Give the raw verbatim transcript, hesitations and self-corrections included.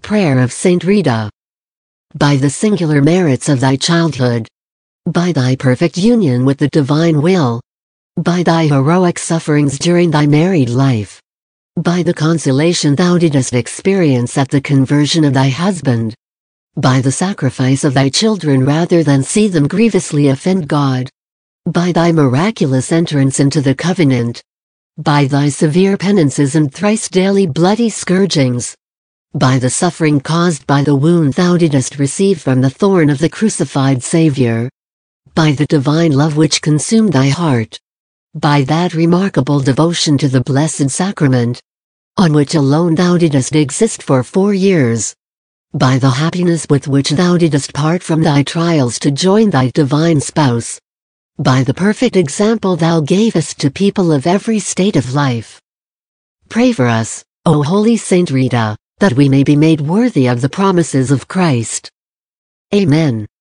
prayer of Saint Rita. By the singular merits of thy childhood, by thy perfect union with the divine will, by thy heroic sufferings during thy married life, by the consolation thou didst experience at the conversion of thy husband, by the sacrifice of thy children rather than see them grievously offend God, by thy miraculous entrance into the covenant, by thy severe penances and thrice daily bloody scourgings, by the suffering caused by the wound thou didst receive from the thorn of the crucified Saviour, by the divine love which consumed thy heart, by that remarkable devotion to the Blessed Sacrament, on which alone thou didst exist for four years, by the happiness with which thou didst part from thy trials to join thy divine spouse, by the perfect example thou gavest to people of every state of life. Pray for us, O Holy Saint Rita, that we may be made worthy of the promises of Christ. Amen.